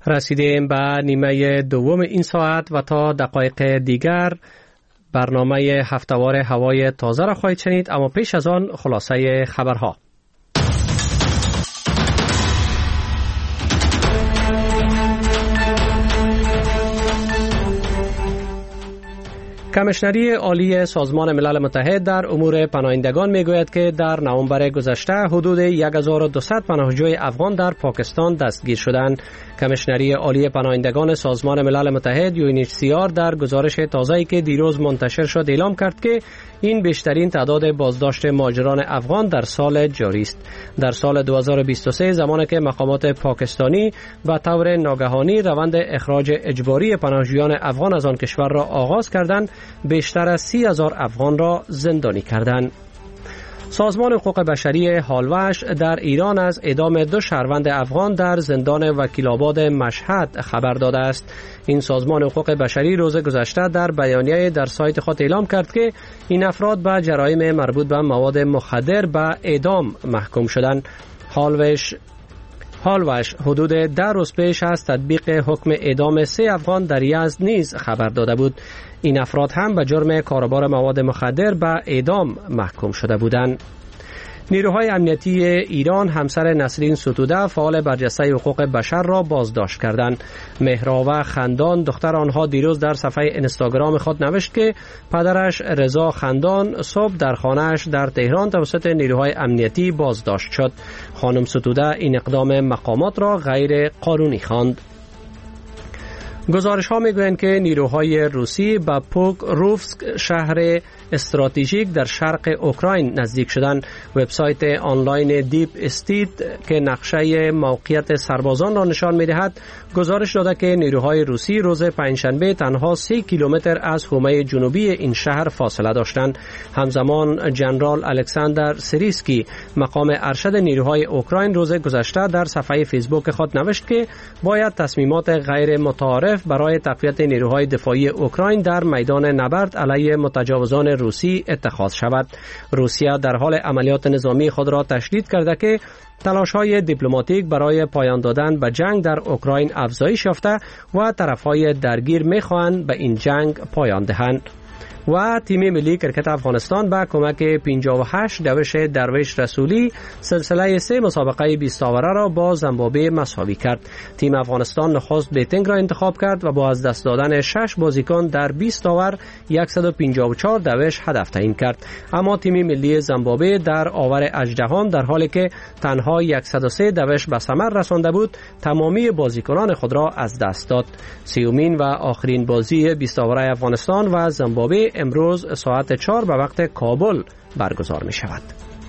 رسیدیم به نیمه دوم این ساعت و تا دقایق دیگر برنامه هفته‌وار هوای تازه را خواهید شنید، اما پیش از آن خلاصه خبرها. کمیشنری عالی سازمان ملل متحد در امور پناهندگان میگوید که در نوامبر گذشته حدود 1200 پناهجوی افغان در پاکستان دستگیر شدند. کمیشنری عالی پناهندگان سازمان ملل متحد UNHCR در گزارش تازه‌ای که دیروز منتشر شد اعلام کرد که این بیشترین تعداد بازداشت مهاجران افغان در سال جاری است. در سال 2023 زمانی که مقامات پاکستانی به طور ناگهانی روند اخراج اجباری پناهجویان افغان از آن کشور را آغاز کردند، بیشتر از 30,000 افغان را زندانی کردند. سازمان حقوق بشری هالوش در ایران از اعدام 2 شهروند افغان در زندان وکیل‌آباد مشهد خبر داده است. این سازمان حقوق بشری روز گذشته در بیانیه در سایت خود اعلام کرد که این افراد به جرایم مربوط به مواد مخدر به اعدام محکوم شدند. هالوش حدود 10 روز پیش از تطبیق حکم اعدام 3 افغان در یزد نیز خبر داده بود. این افراد هم به جرم کاروبار مواد مخدر به اعدام محکوم شده بودند. نیروهای امنیتی ایران همسر نسرین ستوده فعال برجسته حقوق بشر را بازداشت کردند. مهراوه خندان دختر آنها دیروز در صفحه اینستاگرام خود نوشت که پدرش رضا خندان صبح در خانه‌اش در تهران توسط نیروهای امنیتی بازداشت شد. خانم ستوده این اقدام مقامات را غیر قانونی خواند. گزارش ها میگویند که نیروهای روسی به پوکروفسک شهر استراتژیک در شرق اوکراین نزدیک شدند. وبسایت آنلاین دیپ استیت که نقشه موقعیت سربازان را نشان می‌دهد گزارش داده که نیروهای روسی روز پنجشنبه تنها 3 کیلومتر از حومه جنوبی این شهر فاصله داشتند. همزمان جنرال الکساندر سریسکی مقام ارشد نیروهای اوکراین روز گذشته در صفحه فیسبوک خود نوشت که باید تصمیمات غیر متعارف برای تقویت نیروهای دفاعی اوکراین در میدان نبرد علیه متجاوزان روسی اتخاذ شود. روسیه در حال عملیات نظامی خود را تشدید کرده که تلاش‌های دیپلماتیک برای پایان دادن به جنگ در اوکراین افزایش یافته و طرف‌های درگیر می‌خواهند به این جنگ پایان دهند. و تیم ملی کرکت افغانستان با کمک 58 دوش درویش رسولی سلسله 3 مسابقه 20 آوره را با زیمبابوه مساوی کرد. تیم افغانستان نخست بیتینگ را انتخاب کرد و با از دست دادن 6 بازیکن در 20 آور 154 دوش هدف تعیین کرد. اما تیم ملی زیمبابوه در آور اژدهان در حالی که تنها 103 دوش به ثمر رسانده بود تمامی بازیکنان خود را از دست داد. سیومین و آخرین بازی 20 آوره افغانستان و زیمبابوه امروز ساعت 4 به وقت کابل برگزار می شود.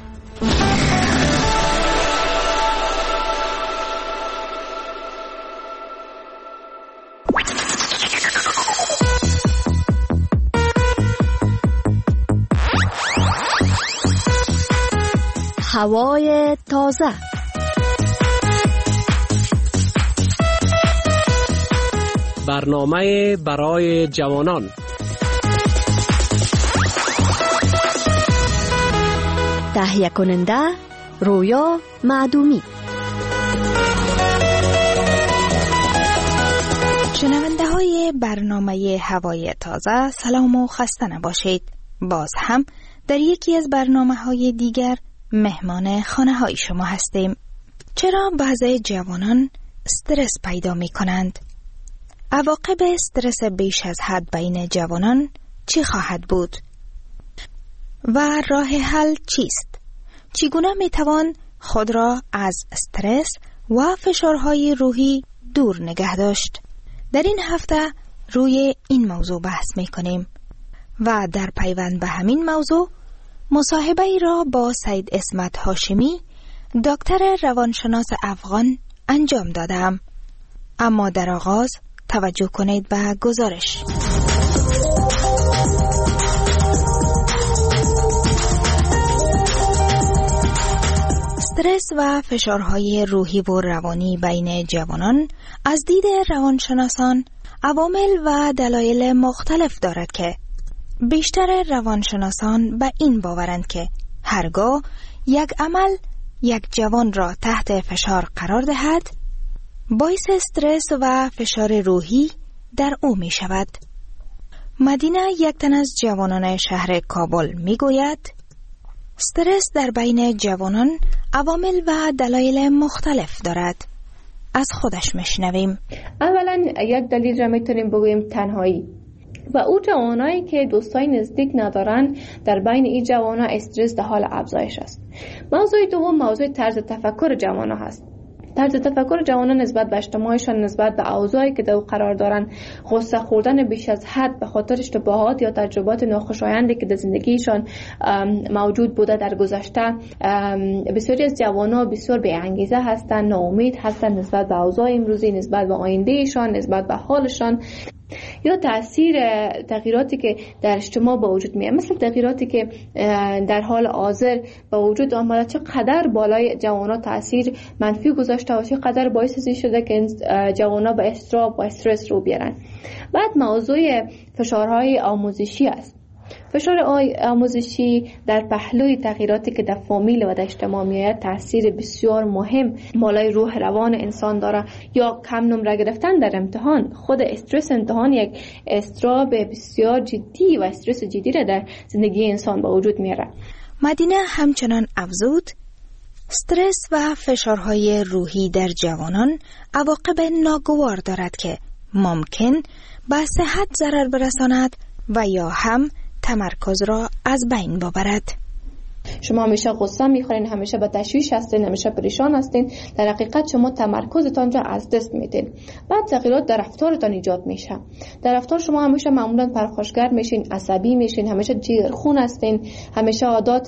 هوای تازه. برنامه برای جوانان. تهیه کننده رویا معدومی. شنونده های برنامه هوای تازه سلام و خسته نباشید. باز هم در یکی از برنامه های دیگر مهمان خانه های شما هستیم. چرا بعضی جوانان استرس پیدا می کنند؟ عواقب استرس بیش از حد بین جوانان چی خواهد بود؟ و راه حل چیست؟ چگونه می توان خود را از استرس و فشارهای روحی دور نگه داشت؟ در این هفته روی این موضوع بحث می کنیم و در پیوند به همین موضوع مصاحبه ای را با سید اسمت هاشمی دکتر روانشناس افغان انجام دادم. اما در آغاز توجه کنید به گزارش. استرس و فشارهای روحی و روانی بین جوانان از دید روانشناسان عوامل و دلایل مختلف دارد که بیشتر روانشناسان به این باورند که هرگاه یک عمل یک جوان را تحت فشار قرار دهد باعث استرس و فشار روحی در او می شود. مدینه، یک تن از جوانان شهر کابل می گوید استرس در بین جوانان عوامل و دلایل مختلف دارد. از خودش میشنویم. اولا یک دلیل را میتونیم بگوییم تنهایی و او جوانایی که دوستای نزدیک ندارن. در بین این جوانا استرس در حال افزایش است. موضوع دوم موضوع طرز تفکر جوانا هست. طرز تفکر جوانان نسبت به اجتماعشان، نسبت به اوضاعی که در او قرار دارن، غصه خوردن بیش از حد به خاطر اشتباهات یا تجربات ناخوشایندی که در زندگیشان موجود بوده در گذشته. بسیاری از جوانان بسیار بی انگیزه هستند، ناامید هستند نسبت به اوضاع امروزی، نسبت به آیندهشان، نسبت به حالشان، یا تأثیر تغییراتی که در اجتماع به وجود میاد، مثل تغییراتی که در حال حاضر به وجود آمده چقدر بالای جوانا تأثیر منفی گذاشته و چقدر باعث این شده که جوانا به اضطراب و استرس رو بیارن. بعد موضوع فشارهای آموزشی است. فشار آموزشی در پهلوی تغییراتی که در فامیل و در اجتماع میآید تاثیر بسیار مهم بالای روح روان انسان داره. یا کم نمره گرفتن در امتحان، خود استرس امتحان یک اضطراب بسیار جدی و استرس جدی را در زندگی انسان به وجود میاره. مدینه همچنان افزود استرس و فشارهای روحی در جوانان عواقب ناگوار دارد که ممکن به صحت ضرر برساند و یا هم تمرکز را از بین ببرد. شما همیشه غصه میخورین، همیشه به تشویش هستین، همیشه پریشان هستین، در حقیقت شما تمرکزتان را از دست میدین. بعد تغییرات در رفتارتان ایجاد میشه. در رفتار شما همیشه معمولا پرخاشگر میشین، عصبی میشین، همیشه جیگرخون هستین، همیشه عادات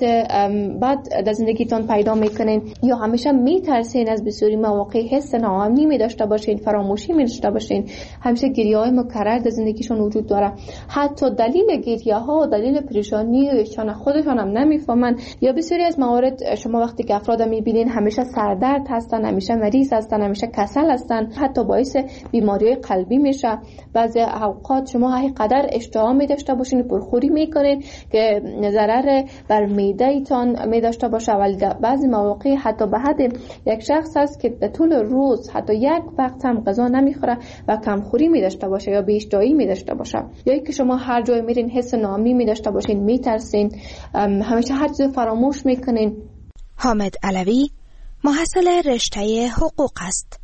بد در زندگیتان پیدا میکنین، یا همیشه میترسین از بسیاری مواقع، حس ناامنی میداشته باشین، فراموشی میداشته باشین، همیشه گریه‌های مکرر در زندگیشون وجود داره. حتی دلیل گریه ها و دلیل پریشانی ایشان خودشان هم نمیفهمن. یا بسیاری از موارد شما وقتی که افراد میبینین همیشه سردرد هستن، همیشه مریض هستن، همیشه کسل هستن، حتی باعث بیماری قلبی میشه. بعضی اوقات شما حقیقت اشتها میداشته باشین، پرخوری میکنین که ضرر بر معده ایتان میداشته باشه. ولی بعضی مواقع حتی به حد یک شخص هست که در طول روز حتی یک وقت هم غذا نمیخوره و کمخوری میداشته باشه یا بی اشتهایی میداشته باشه. یا اینکه شما هر جای میرین حس ناامنی میداشته باشین، میترسین، همیشه هر چیز فراموش میکنین. حامد علوی محصل رشته حقوق است.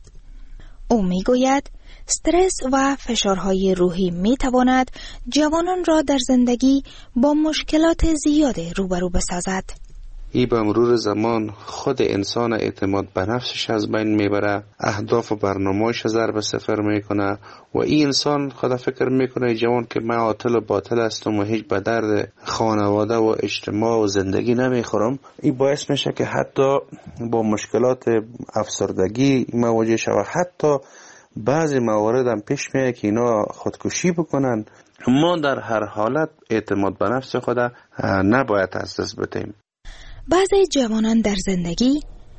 او میگوید استرس و فشارهای روحی میتواند جوانان را در زندگی با مشکلات زیاد روبرو بسازد. ای به مرور زمان خود انسان اعتماد به نفسش از بین میبره، اهداف و برنامه‌اش ضرب صفر میکنه و این انسان خود فکر میکنه جوان که من عاطل و باطل هستم و هیچ به درد خانواده و اجتماع و زندگی نمیخورم. این باعث میشه که حتی با مشکلات افسردگی مواجه شود. حتی بعضی موارد هم پیش میاد که اینا خودکشی بکنن. ما در هر حالت اعتماد به نفس خود نباید از دست بدیم. بعضی جوانان در زندگی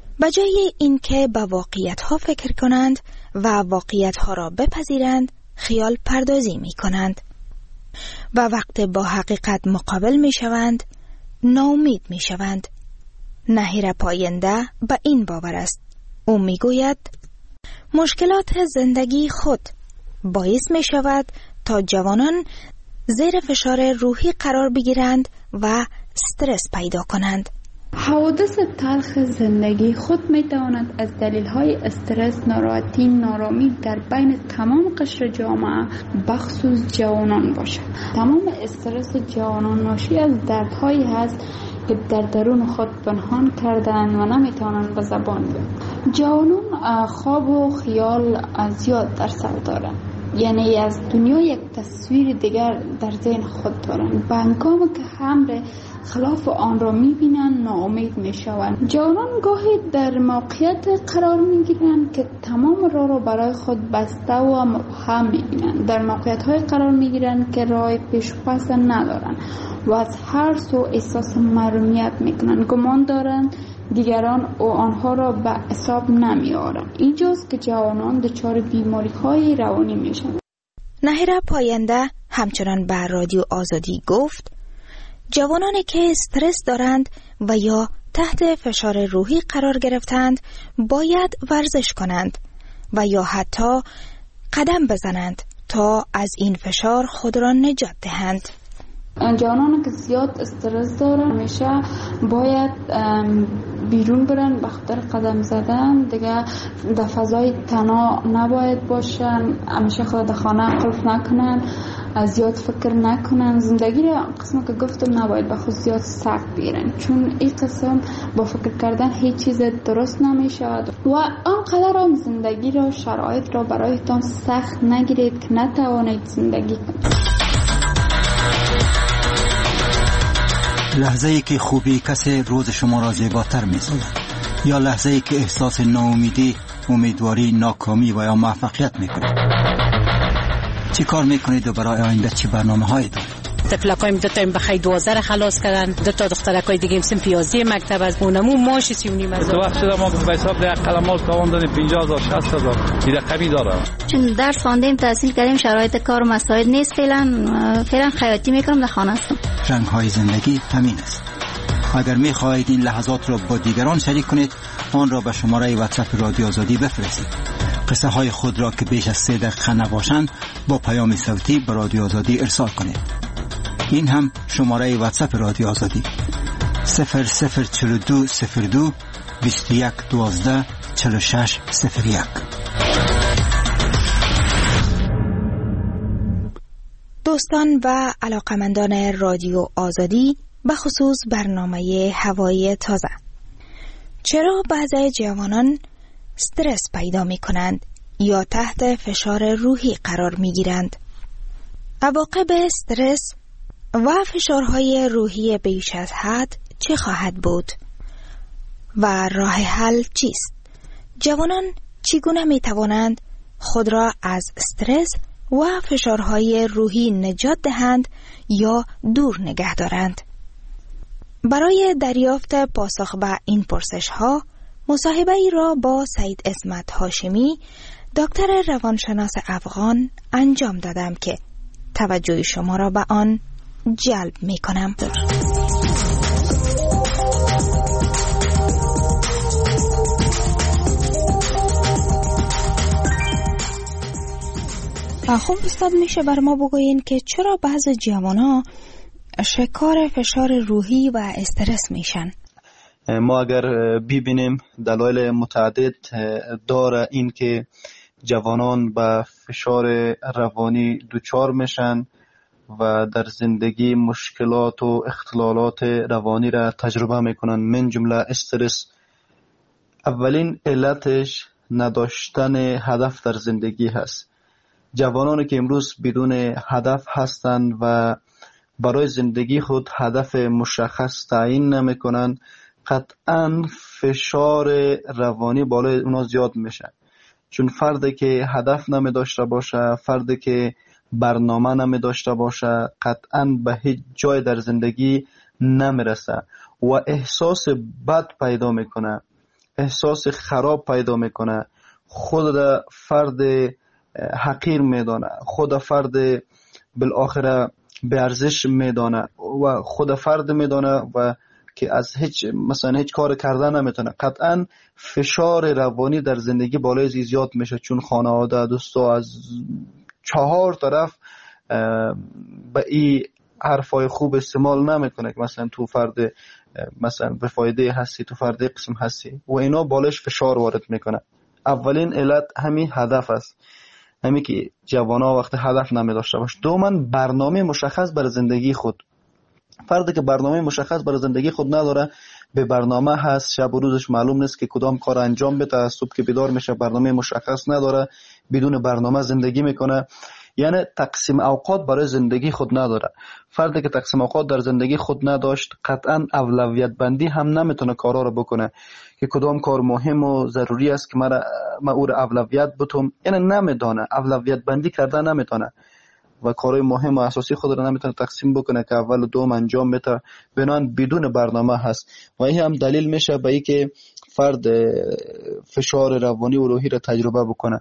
بجای اینکه به واقعیت‌ها فکر کنند و واقعیت‌ها را بپذیرند، خیال پردازی می‌کنند و وقت با حقیقت مقابل می‌شوند، ناامید می‌شوند. نهیر پاینده به این باور است. او می‌گوید مشکلات زندگی خود باعث می‌شود تا جوانان زیر فشار روحی قرار بگیرند و استرس پیدا کنند. حوادث تلخ زندگی خود میتواند از دلیل‌های استرس، ناراحتی، نارامی در بین تمام قشر جامعه بخصوص جوانان باشد. تمام استرس جوانان ناشی از دردهایی هست که در درون خود پنهان کردند و نمیتوانند به زبان بیارند. جوانان خواب و خیال زیاد در سر دارند، یعنی از دنیا یک تصویر دیگر در ذهن خود دارند. به هنگامی که امر خلاف آن را میبینند ناامید میشوند. جوانان گاهی در موقعیت قرار میگیرند که تمام راه را برای خود بسته و مبهم میبینند. در موقعیت های قرار میگیرند که راه پیش پس ندارند و از هر سو احساس محرومیت میکنند. گمان دارند دیگران و آنها را به حساب نمیارند. اینجاست که جوانان دچار بیماری‌های روانی میشوند. نهیر پاینده همچنان به رادیو آزادی گفت جوانانی که استرس دارند و یا تحت فشار روحی قرار گرفتند باید ورزش کنند و یا حتی قدم بزنند تا از این فشار خود را نجات دهند. جوانان که زیاد استرس دارن همیشه باید بیرون برن به خاطر قدم زدن، دیگه در فضای تنها نباید باشن، همیشه خود در خانه قفل نکنن، زیاد فکر نکنن. زندگی را قسم که گفتم نباید به خود زیاد سخت بگیرن، چون این قسم با فکر کردن هیچ چیز درست نمیشه و آنقدر هم زندگی را شرایط را برایتان سخت نگیرید که نتوانید زندگی کنید. لحظه ای که خوبی کسی روز شما را زیباتر می‌سازد، یا لحظه ای که احساس ناامیدی، امیدواری، ناکامی و یا موفقیت می‌کنید. چی کار می‌کنید و برای آینده چی برنامه‌هایی دارید؟ تفلکایم دو تا بخای 12 خلاص کردن، دو تا دخترکای دیگه هم پیازی مکتب از اونمو ماش 39 هزار. تو وقت ما به حساب ده قلمال تاوان دادیم 50000 60000 این رقمی داره. چون درس خواندیم تحصیل کردیم شرایط کار مساعد نیست، فعلا خیاطی میکنم در خانه هستم. رنگ‌های زندگی همین است. اگر می‌خواهید این لحظات را با دیگران شریک کنید، آن را به شماره واتساپ رادیو آزادی بفرستید. قصه های خود را که بیش از 3 دقیقه نباشند با پیام صوتی به رادیو آزادی ارسال کنید. این هم شماره واتساپ رادیو آزادی 004202 2112 4601. دوستان و علاقمندان رادیو آزادی، به خصوص برنامه هوایی تازه، چرا بعضی جوانان استرس پیدا می کنند یا تحت فشار روحی قرار می گیرند؟ عواقب استرس و فشارهای روحی بیش از حد چه خواهد بود و راه حل چیست؟ جوانان چگونه می توانند خود را از استرس و فشارهای روحی نجات دهند یا دور نگه دارند؟ برای دریافت پاسخ به این پرسش ها مصاحبه ای را با سید عصمت هاشمی، دکتر روانشناس افغان انجام دادم که توجه شما را به آن جلب می کنم. خب استاد، میشه بر ما بگوین که چرا بعض جوانان شکار فشار روحی و استرس میشن؟ ما اگر ببینیم دلایل متعدد داره این که جوانان به فشار روانی دچار میشن و در زندگی مشکلات و اختلالات روانی را تجربه میکنن، من جمله استرس. اولین علتش نداشتن هدف در زندگی هست. جوانانی که امروز بدون هدف هستند و برای زندگی خود هدف مشخص تعیین نمیکنن، قطعا فشار روانی بالای اونا زیاد میشه. چون فردی که هدف نمی داشته باشه، فردی که برنامه نمی داشته باشه، قطعا به هیچ جای در زندگی نمیرسه و احساس بد پیدا میکنه، احساس خراب پیدا میکنه، خود را فرد حقیر میدانه، خود فرد بالاخره به ارزش میدانه و خود فرد میدانه و که از هیچ کار کردن نمیتونه. قطعا فشار روانی در زندگی بالای زیاد میشه، چون خانواده، دوستا از 4 طرف به این حرفای خوب استعمال نمیکنه که مثلا تو فرد مثلا به فایده هستی، تو فرد قسم هستی و اینا بالش فشار وارد میکنه. اولین علت همین هدف است، همین که جوانا وقت هدف نمی داشته باش. دوما برنامه مشخص برای زندگی خود. فردی که برنامه مشخص برای زندگی خود نداره، به برنامه هست، شب و روزش معلوم نیست که کدام کار انجام بده، صبح که بیدار میشه برنامه مشخص نداره، بدون برنامه زندگی میکنه، یعنی تقسیم اوقات برای زندگی خود نداره. فردی که تقسیم اوقات در زندگی خود نداشت، قطعا اولویت بندی هم نمیتونه کارا رو بکنه که کدام کار مهم و ضروری است که من او رو اولویت بتم، یعنی نمیدونه، اولویت بندی کردن نمیتونه و کارهای مهم و اساسی خود رو نمیتونه تقسیم بکنه که اول و دوم انجام بده، بنان بدون برنامه هست و این هم دلیل میشه به این که فرد فشار روانی و روحی رو تجربه بکنه.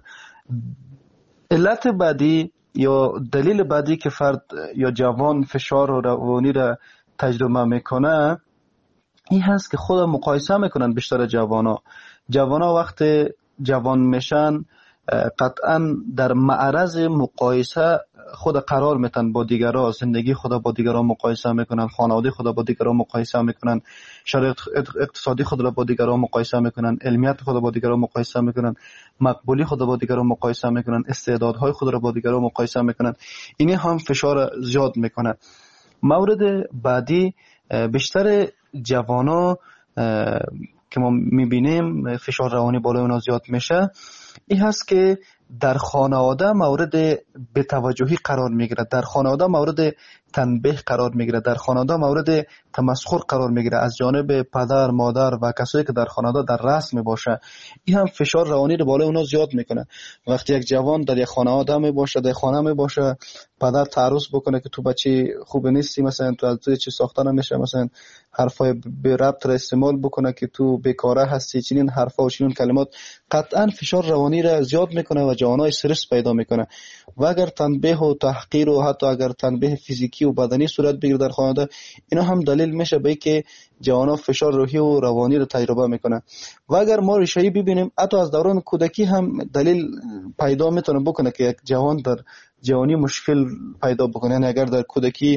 علت بعدی یا دلیل بعدی که فرد یا جوان فشار روانی را تجربه میکنه این هست که خود مقایسه میکنن. بیشتر جوانا وقت جوان میشن قطعا در معرض مقایسه خود قرار میتن با دیگران، زندگی خود با دیگران مقایسه میکنن، خانواده خود با دیگران مقایسه میکنن، شرایط اقتصادی خود را با دیگران مقایسه میکنن، علمیت خود با دیگران مقایسه میکنن، مقبولی خود با دیگران مقایسه میکنن، استعدادهای خود را با دیگران مقایسه میکنن. این هم فشار زیاد میکنه. مورد بعدی، بیشتر جوانا که ما میبینیم فشار روانی بالای اونا زیاد میشه، این هست که در خانواده مورد بی‌توجهی قرار میگیره، در خانواده مورد تنبیه قرار میگیره، در خانواده مورد تمسخر قرار میگیره از جانب پدر، مادر و کسایی که در خانواده در رأس میباشه. این هم فشار روانی رو بالای اونا زیاد میکنه. وقتی یک جوان در یک خانواده میباشه، در خانه میباشه، پدر تعرض بکنه که تو بچه خوب نیستی، مثلا تو از تو چی ساخته نمیشه، مثلا حرفای بی ربط را استعمال بکنه که تو بیکاره هستی، چنین حرفا و چنین کلمات، قطعا فشار روانی را زیاد میکنه و جوانای استرس پیدا میکنه. و اگر تنبیه و تحقیر و حتی اگر تنبیه فیزیکی و بدنی صورت بگیره در خانواده، اینا هم دلیل میشه به که جوانا فشار روحی و روانی رو تجربه میکنه. و اگر ما ریشه‌ای ببینیم، حتی از دوران کودکی هم دلیل پیدا میتونه بکنه که یک جوان در جوانی مشکل پیدا بکنه. یعنی اگر در کودکی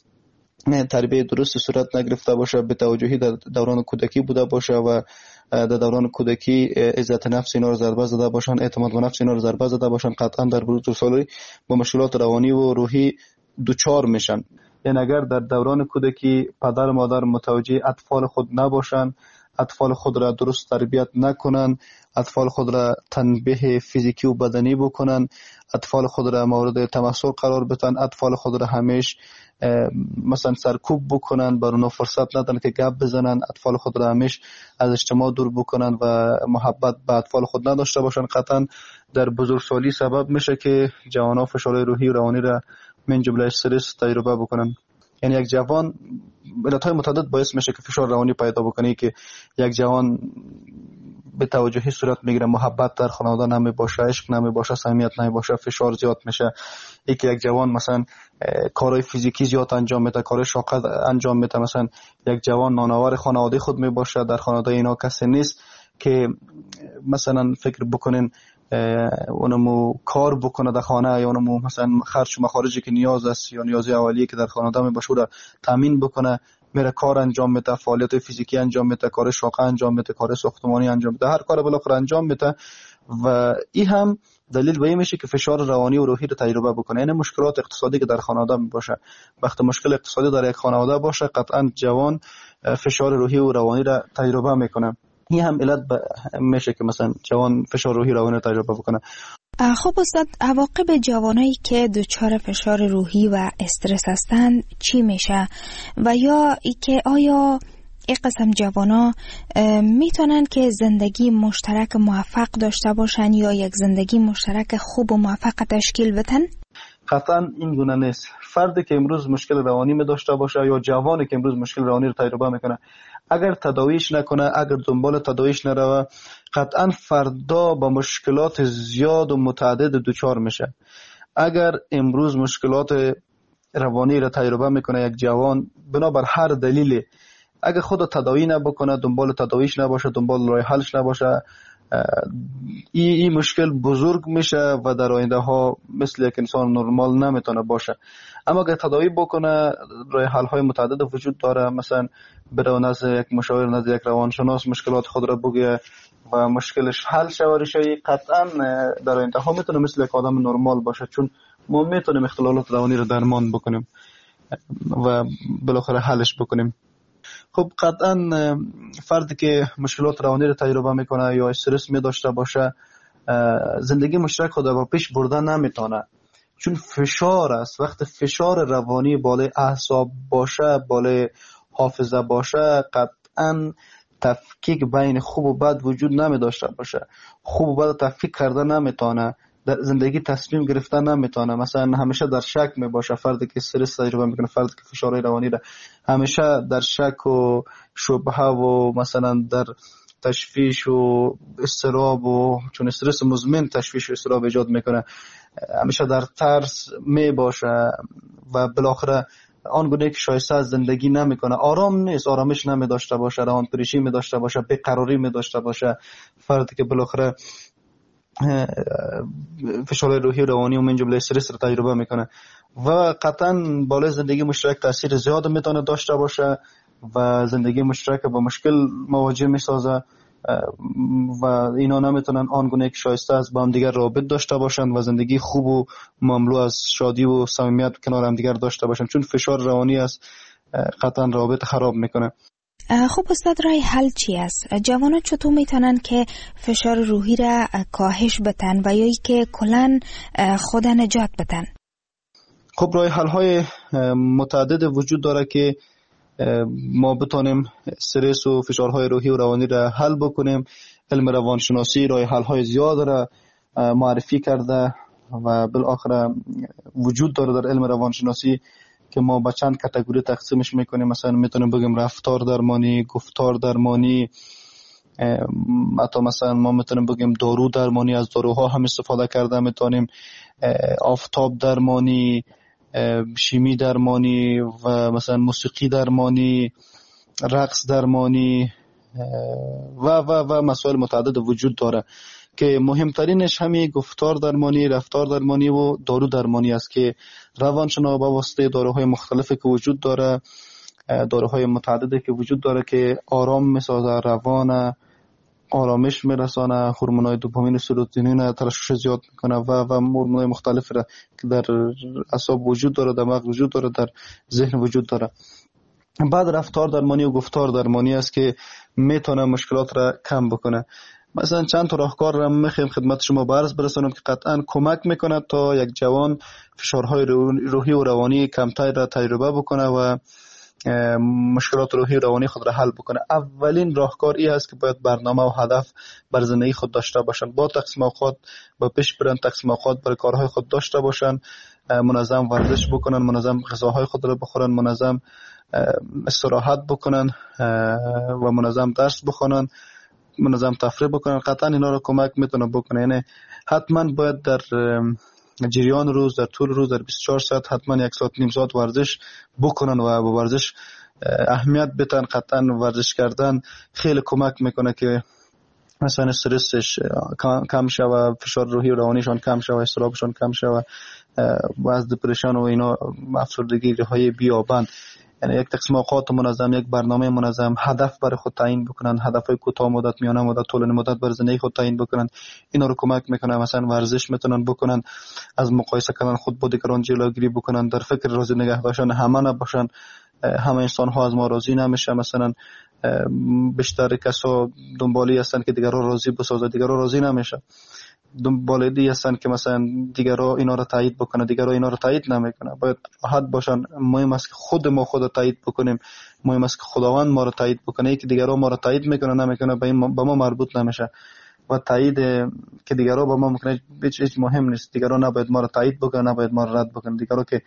تربیت درست صورت نگرفته باشه، به توجهی در دوران کودکی بوده باشه و در دوران کودکی عزت نفس اینا رو ضربه زده باشن، اعتماد به نفس اینا رو ضربه زده باشن، قطعا در بزرگسالی با مشکلات روانی و روحی دوچار میشن. یعنی اگر در دوران کودکی پدر و مادر متوجه اطفال خود نباشن، اطفال خود را درست تربیت نکنن، اطفال خود را تنبیه فیزیکی و بدنی بکنن، اطفال خود را مورد تمسخر قرار بدن، اطفال خود را همیشه مثلا سرکوب بکنن، بر اونا فرصت ندن که گپ بزنن، اطفال خود را همیشه از اجتماع دور بکنن و محبت به اطفال خود نداشته باشن، قطعا در بزرگسالی سبب میشه که جوانان فشار روحی و روانی را من جمله استرس تجربه بکنن. یعنی یک جوان علتهای متعدد باعث میشه که فشار روانی پیدا بکنه، که یک جوان به توجهی صورت میگیره، محبت در خانواده نمی باشه، عشق نمی باشه، صمیمیت نمی باشه، فشار زیاد میشه. یکی یک جوان مثلا کارهای فیزیکی زیاد انجام میده، کارهای شاق انجام میده، مثلا یک جوان نانآور خانواده خود می باشه، در خانواده اینا کسی نیست که مثلا فکر بکنین اونمو کار بکنه در خانه، یا اونمو مثلا خرج و مخارجی که نیاز است یا نیازی اولیه که در خانواده می باشه را تامین بکنه، میره کار انجام میده، فعالیت فیزیکی انجام میده، کار شاقه انجام میده، کار ساختمانی انجام میده، هر کار بالاخره انجام میده. و این هم دلیل به این میشه که فشار روانی و روحی رو تجربه بکنه. یعنی مشکلات اقتصادی که در خانواده باشه، وقتی مشکل اقتصادی در یک خانواده باشه، قطعا جوان فشار روحی و روانی رو تجربه میکنه. این هم علت میشه که مثلا جوان فشار روحی روانی رو تجربه بکنه. خب استاد، عواقب جوانایی که دچار فشار روحی و استرس هستند چی میشه؟ و یا ای که آیا این قسم جوانا میتونن که زندگی مشترک موفق داشته باشن یا یک زندگی مشترک خوب و موفق تشکیل بدن؟ قطعا این گونه نیست. فردی که امروز مشکل روانی می داشته باشه یا جوانی که امروز مشکل روانی رو تجربه میکنه، اگر تداویش نکنه، اگر دنبال تداویش نروه، قطعا فردا با مشکلات زیاد و متعدد دوچار میشه. اگر امروز مشکلات روانی رو تجربه میکنه یک جوان، بنابر هر دلیلی، اگر خود تداوی نبکنه، دنبال تداویش نباشه، دنبال راه حلش نباشه، این مشکل بزرگ میشه و در آینده ها مثل یک انسان نرمال نمیتونه باشه. اما اگر تداوی بکنه، راه حل های متعدد وجود داره، مثلا بره نزد یک مشاور، نزد یک روانشناس مشکلات خود را بگه و مشکلش حل شوه، قطعا در آینده ها میتونه مثل یک آدم نرمال باشه، چون ما میتونیم اختلالات روانی رو درمان بکنیم و بالاخره حلش بکنیم. خب قطعا فردی که مشکلات روانی رو تجربه میکنه یا استرس می داشته باشه، زندگی مشترک خود رو پیش بردن نمیتونه، چون فشار است. وقت فشار روانی بالای اعصاب باشه، بالای حافظه باشه، قطعا تفکیک بین خوب و بد وجود نمی داشته باشه. خوب و بد تفکیک کرده نمیتونه، در زندگی تصمیم گرفتن نمیتونه. مثلا همیشه در شک می باشه. فردی که استرس تجربه میکنه، فردی که فشار روانی ده همیشه در شک و شبهه و مثلا در تشویش و اضطراب، و چون استرس مزمن تشویش و اضطراب ایجاد میکنه، همیشه در ترس می باشه و بالاخره آنگونه که شایسته از زندگی نمیکنه، آرام نیست، آرامش نمی داشته باشه، روان پریشی می داشته باشه، بیقراری می داشته باشه. فردی که بالاخره فشار روحی و روانی و من جمله استرس رو تجربه میکنه و قطعا بالای زندگی مشترک تاثیر زیاد میتونه داشته باشه و زندگی مشترک با مشکل مواجه میسازه و اینا نمیتونن آنگونه که شایسته از با هم دیگر رابط داشته باشن و زندگی خوب و مملو از شادی و صمیمیت کنار هم دیگر داشته باشن، چون فشار روانی است قطعا رابط خراب میکنه. خب استاد، راه حل چی است؟ جوانان چطور میتونن که فشار روحی را کاهش بدن و یا که کلن خود نجات بدن؟ خب راه حل های متعدد وجود داره که ما بتونیم استرس و فشارهای روحی و روانی را حل بکنیم. علم روانشناسی راه حل های زیاد را معرفی کرده و بالاخره وجود داره در علم روانشناسی که ما با چند کاتگوری تقسیمش میکنیم. مثلا میتونیم بگیم رفتار درمانی، گفتار درمانی، حتی مثلا ما میتونیم بگیم دارو درمانی، از داروها هم استفاده کرده میتونیم، آفتاب درمانی، شیمی درمانی و مثلا موسیقی درمانی، رقص درمانی و مسائل متعدد وجود داره که مهمترینش همین گفتار درمانی، رفتار درمانی و دارو درمانی است که روانشناس با واسطه داروهای مختلفی که وجود داره، داروهای متعددی که وجود داره که آرام میسازه، روان آرامش میرسانه، هورمونای دوپامین و سروتونین ترشح زیاد میکنه و هورمونای مختلفی را که در اعصاب وجود داره، در مغز وجود داره، در ذهن وجود داره. بعد رفتار درمانی و گفتار درمانی است که میتونه مشکلات را کم بکنه. مثلا چند تا راهکار را میخوایم خدمت شما عرض برسانم که قطعا کمک میکنه تا یک جوان فشارهای روحی و روانی کمتر را تجربه بکنه و مشکلات روحی و روانی خود را حل بکنه. اولین راهکار این است که باید برنامه و هدف بر زندگی خود داشته باشن، با تقسیم اوقات با پیش برن، تقسیم اوقات برای کارهای خود داشته باشن، منظم ورزش بکنن، منظم غذاهای خود را بخورن، منظم استراحت بکنن و منظم درس بخونن، منظم تفریح بکنن. قطعا اینا رو کمک میتونه بکنه. یعنی حتما باید در جریان روز، در طول روز، در 24 ساعت حتما 1 ساعت نیم ساعت ورزش بکنن و با ورزش اهمیت بدن. قطعا ورزش کردن خیلی کمک میکنه که مثلا استرسش کم شوه، فشار روحی و روانیشان کم شوه، اضطرابشان کم شوه و از دپرشن و اینا افسردگی های بیابند. یعنی یک تقسیم اوقات منظم، یک برنامه منظم، هدف برای خود تعیین بکنن، هدفهای کوتاه مدت، میانه مدت، طولانی مدت برای زندگی خود تعیین بکنن. اینا رو کمک میکنه. مثلا ورزش میتونن بکنن، از مقایسه کردن خود با دیگران جلوگیری بکنن، در فکر راضی نگه داشتن همه نباشن. همه انسان ها از ما راضی نمیشه. مثلا بیشتر کسا دنبالی هستن که دیگران راضی بسازه، دیگران راضی نمیشه. دنبالی هستن که مثلا دیگران اینا رو تایید بکنه، دیگران اینا رو تایید نمیکنه. باید راحت باشن. مهم است که خود ما خود تایید بکنیم، مهم است که خداوند ما رو تایید بکنه. که دیگران ما رو تایید میکنه نمیکنه به ما مربوط نمیشه و تایید که دیگران به ما میکنه هیچ مهم نیست. دیگران نباید ما رو تایید بکنه، نباید ما رو رد بکنه. دیگران که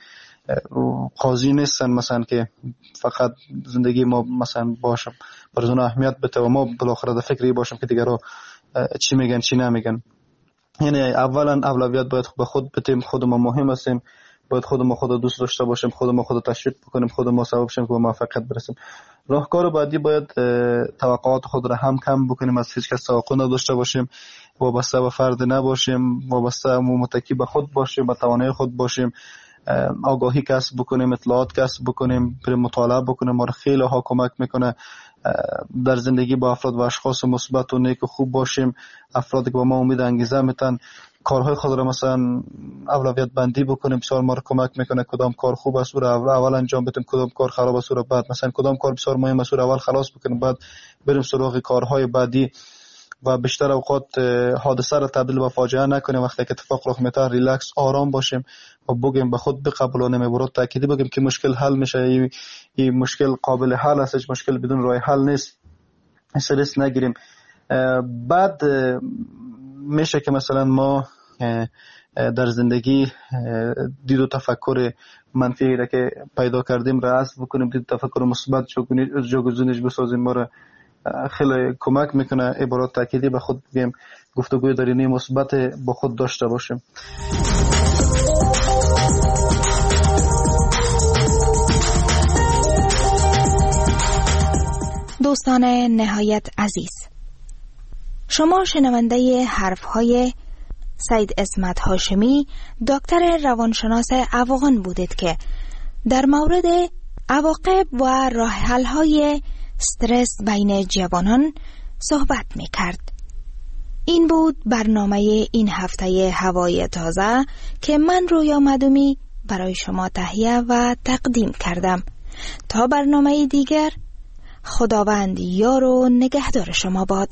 قاضی نیستن مثلا که فقط زندگی ما مثلا باشه برای اون اهمیت بده و ما بالاخره در فکری باشیم که دیگران چی میگن چی نمیگن. یعنی اولا اولویت باید به خود بدیم. خود ما مهم هستیم، باید خود ما خود دوست داشته باشیم، خود ما خود تشویق بکنیم، خود ما سبب شیم که به موفقیت برسیم. راهکار بعدی باید توقعات خود را هم کم بکنیم، از هیچ کس توقع نداشته باشیم، وابسته به فرد نباشیم، وابسته متکی به خود باشیم، به توانایی خود باشیم، آگاهی کسب بکنیم، اطلاعات کسب بکنیم، بریم مطالعه بکنیم. ما خیلی ها کمک میکنه در زندگی با افراد و اشخاص مثبت و نیک و خوب باشیم، افرادی که با ما امید انگیزه میتن. کارهای خود را مثلا اولویت بندی بکنیم، بسیار ما رو کمک میکنه. کدام کار خوب است او را اول انجام بدیم، کدام کار خراب است او را بعد. مثلا کدام کار بسیار مهم است او را اول خلاص بکنیم، بعد بریم سراغ کارهای بعدی. و بیشتر اوقات حادثه را تبدیل به فاجعه نکنیم. وقتی که اتفاق رخ میده ریلکس، آرام باشیم و بگیم به خود بقبولانیم، برات تأکیدی بگیم که مشکل حل میشه، این مشکل قابل حل است، هیچ مشکل بدون راه حل نیست. استرس نگیریم. بعد میشه که مثلا ما در زندگی دید و تفکر منفی را که پیدا کردیم را حذف بکنیم، دید و تفکر مثبت جاگزینش بسازیم. ما را خیلی کمک میکنه. عبارات تأکیدی به خود بگیم، گفتگوی درونی مثبت با خود داشته باشیم. دوستان نهایت عزیز، شما شنونده حرفهای سید اسمت هاشمی دکتر روانشناس افغان بودید که در مورد عواقب و راه حل‌های استرس بین جوانان صحبت می‌کرد. این بود برنامه این هفته هوای تازه که من رویا مدومی برای شما تهیه و تقدیم کردم. تا برنامه دیگر، خداوند یار و نگهدار شما باد.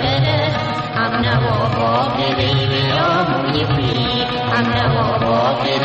I'm